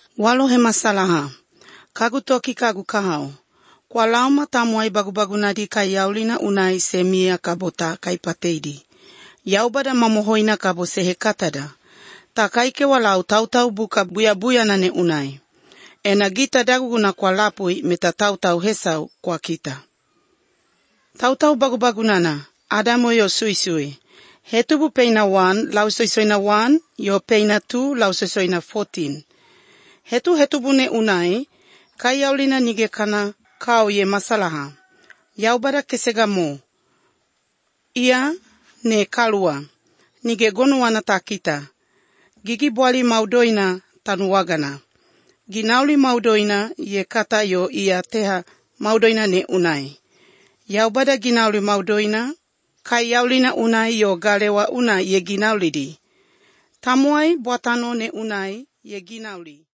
Walo he masalaha. Kagu toki kagu kahau. Kwa lauma tamuai bagu-bagu nadi kai yaulina unai se mia kabota kai pateidi. Yaubada mamohoina kabo se he katada. Ta kaike walau tau buka buya nane unai. Ena gita dagu na kwa lapui meta tau hesau kwa kita. Tau bagu-bagu nana. Adamo yo sui. Hetubu peina 1 lau soisoina 1 yo peina 2 lau soisoina 14. Hetubu ne unai, kai yaulina nige kana kau ye masalaha. Yaubada kesega mo. Ia ne kalua. Nige gonu wana takita. Gigi buali maudoina tanuwagana. Ginauli maudoina ye kata yo ia teha maudoina ne unai. Yaubada ginauli maudoina, kai yaulina unai yo galewa una ye ginaulidi. Tamuai buatano ne unai ye ginauli.